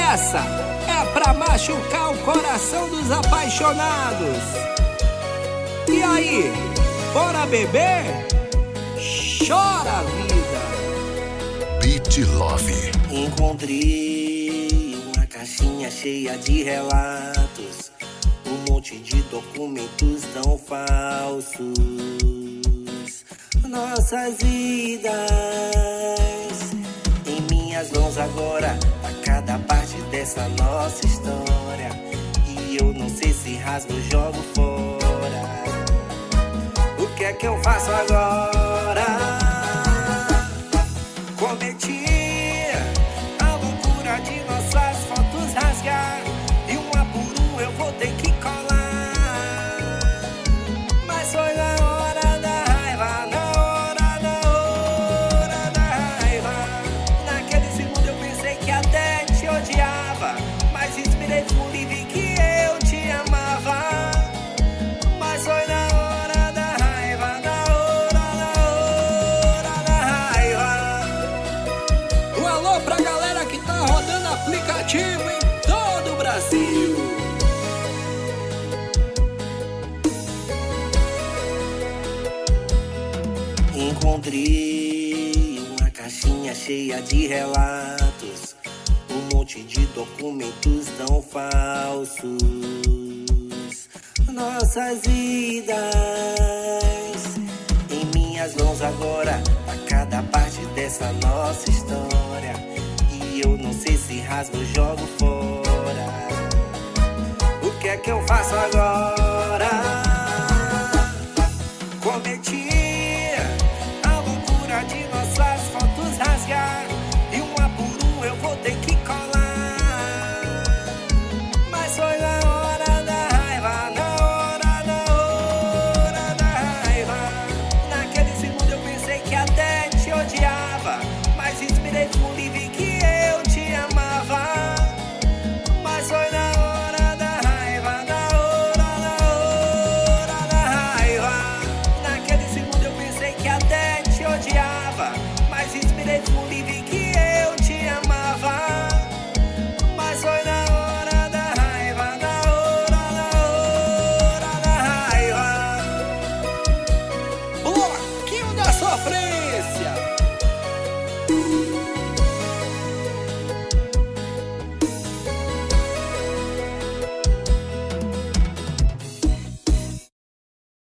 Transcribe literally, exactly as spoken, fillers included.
Essa é pra machucar o coração dos apaixonados. E aí, bora beber? Chora, vida. Beat Love. Encontrei uma caixinha cheia de relatos, um monte de documentos tão falsos. Nossas vidas em minhas mãos agora, a cada parte dessa nossa história. E eu não sei se rasgo ou jogo fora. O que é que eu faço agora? Cometi a loucura de nossas fotos rasgar, e uma por um eu vou ter que colar. Mas foi na hora da raiva, na hora, na hora da raiva. Naquele segundo eu pensei que até te odiava, mas inspirei fundo e vi que eu te amava. Mas foi na hora da raiva, na hora, na hora da raiva. Um alô pra galera que tá rodando aplicativo em todo o Brasil. Encontrei uma caixinha cheia de relatos, um monte de documentos tão falsos. Nossas vidas em minhas mãos agora, a cada parte dessa nossa história. E eu não sei se rasgo ou jogo fora. O que é que eu faço agora? Cometi a loucura de nossas fotos rasgar, e uma por um eu vou ter que colar. Mas foi na hora da raiva, na hora, na hora da raiva. Naquele segundo eu pensei que até te odiava, mas inspirei fundo e vi que eu te amava. Mas foi na hora da raiva, na hora, na hora da raiva. Naquele segundo eu pensei que até te odiava, mas inspirei fundo